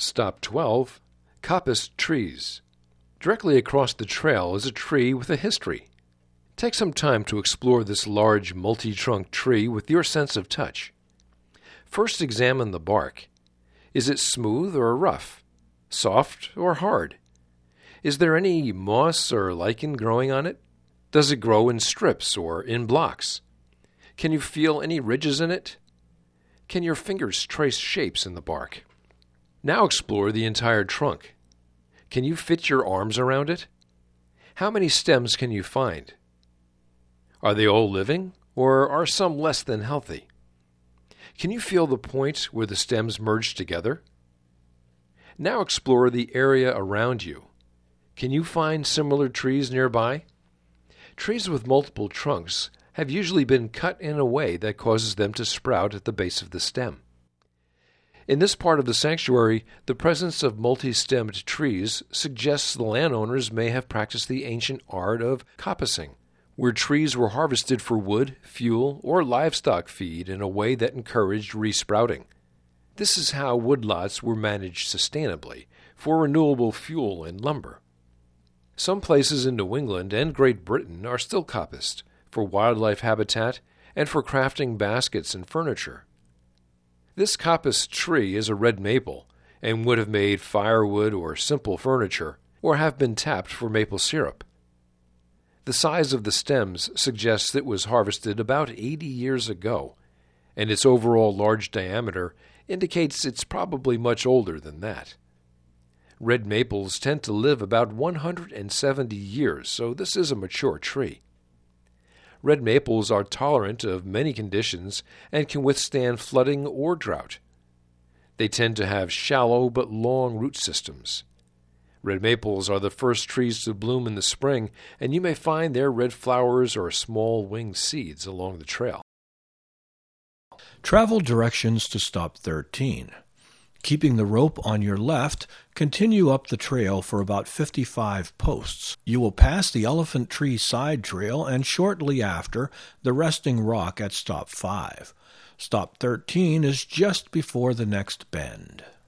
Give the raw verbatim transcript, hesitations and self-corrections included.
Stop twelve. Coppiced trees. Directly across the trail is a tree with a history. Take some time to explore this large multi-trunk tree with your sense of touch. First, examine the bark. Is it smooth or rough? Soft or hard? Is there any moss or lichen growing on it? Does it grow in strips or in blocks? Can you feel any ridges in it? Can your fingers trace shapes in the bark? Now explore the entire trunk. Can you fit your arms around it? How many stems can you find? Are they all living, or are some less than healthy? Can you feel the point where the stems merge together? Now explore the area around you. Can you find similar trees nearby? Trees with multiple trunks have usually been cut in a way that causes them to sprout at the base of the stem. In this part of the sanctuary, the presence of multi-stemmed trees suggests the landowners may have practiced the ancient art of coppicing, where trees were harvested for wood, fuel, or livestock feed in a way that encouraged resprouting. This is how woodlots were managed sustainably for renewable fuel and lumber. Some places in New England and Great Britain are still coppiced for wildlife habitat and for crafting baskets and furniture. This coppiced tree is a red maple and would have made firewood or simple furniture, or have been tapped for maple syrup. The size of the stems suggests it was harvested about eighty years ago, and its overall large diameter indicates it's probably much older than that. Red maples tend to live about one hundred seventy years, so this is a mature tree. Red maples are tolerant of many conditions and can withstand flooding or drought. They tend to have shallow but long root systems. Red maples are the first trees to bloom in the spring, and you may find their red flowers or small winged seeds along the trail. Travel directions to stop thirteen. Keeping the rope on your left, continue up the trail for about fifty-five posts. You will pass the Elephant Tree Side Trail and shortly after, the Resting Rock at stop five. Stop thirteen is just before the next bend.